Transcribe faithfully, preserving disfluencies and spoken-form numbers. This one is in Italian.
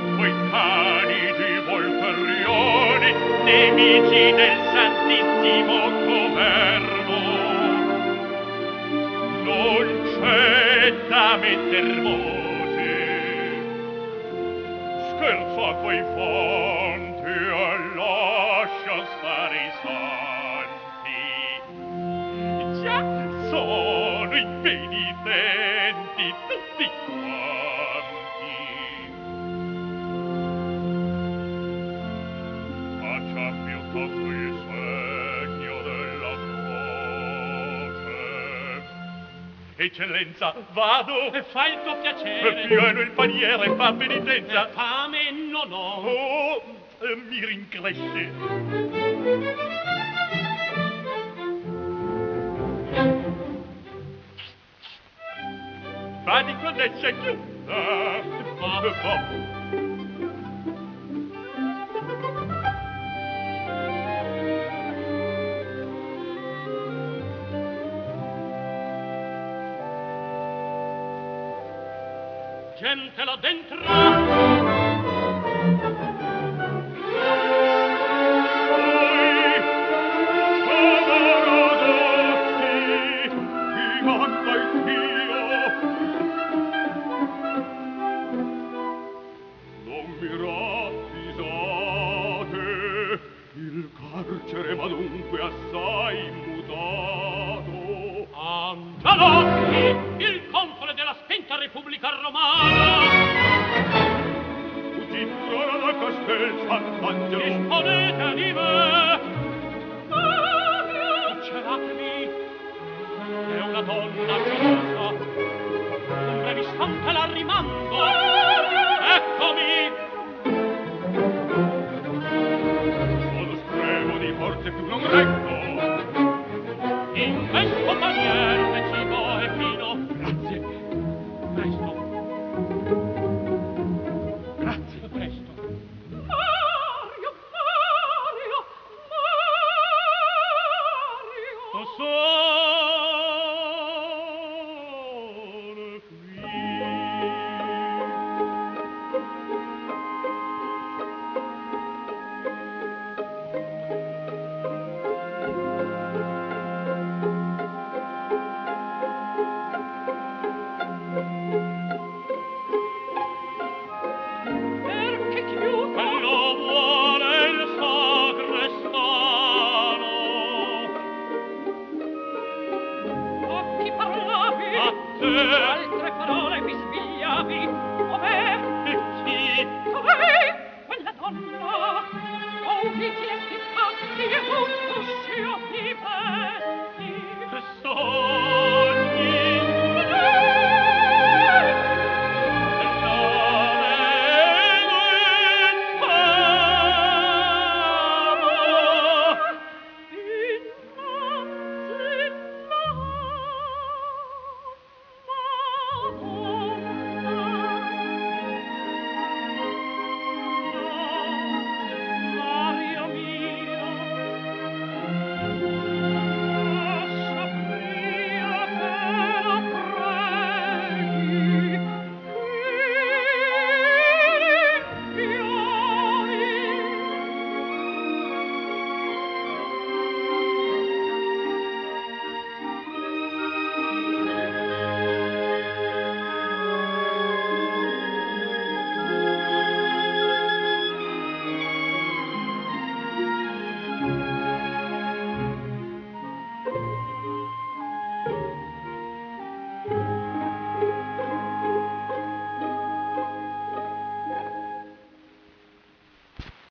quei cani di Volferrione, nemici del Santissimo Governo. Non c'è da metter voce, scherza quei fanti e lascia stare i santi. Già sono impenitenti tutti quanti. Faccia piuttosto il segno della croce. Eccellenza, vado. E fa il tuo piacere. È pieno il paniere, fa penitenza. E fame non ho. Oh, eh, mi rincresce. Vadi con essa chiusa. Va, va. Gente là dentro. Il carcere m'ha dunque assai mutato. Angelotti, il console della spenta Repubblica Romana. Fuggite ora da Castel Sant'Angelo. Disponete di me. Celatevi. È una donna gelosa. Un breve istante la rimando. Eccomi. Forse più non reggo. In questo paniere cibo e vino. Grazie. Presto. Grazie. Presto. Mario, Mario, Mario. Sono qui. Altre parole mi spigliavi. Ov'è? E chi? Dov'è? Quella donna. Oh, di chi è che fatti e un cuscio di me.